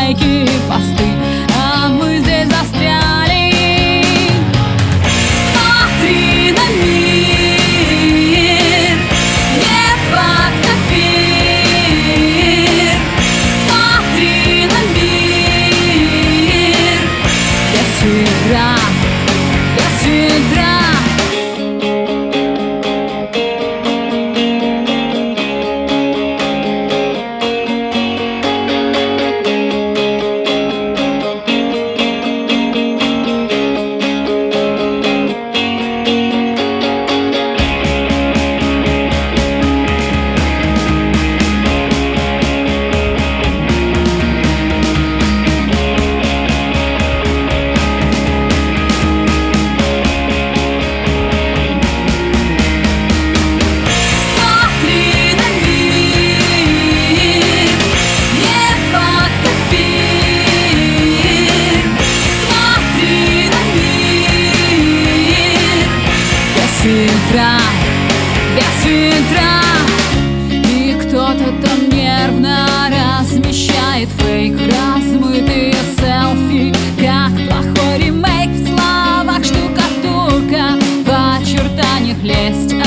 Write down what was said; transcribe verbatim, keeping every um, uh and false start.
лайки, посты, а мы здесь застряли. Смотри на мир, не фотографир. Смотри на мир, без фильтра, без фильтра. Фильтра, без фильтра. И кто-то там нервно размещает фейк, размытые селфи, как плохой ремейк. В словах штукатурка, в очертаниях лесть.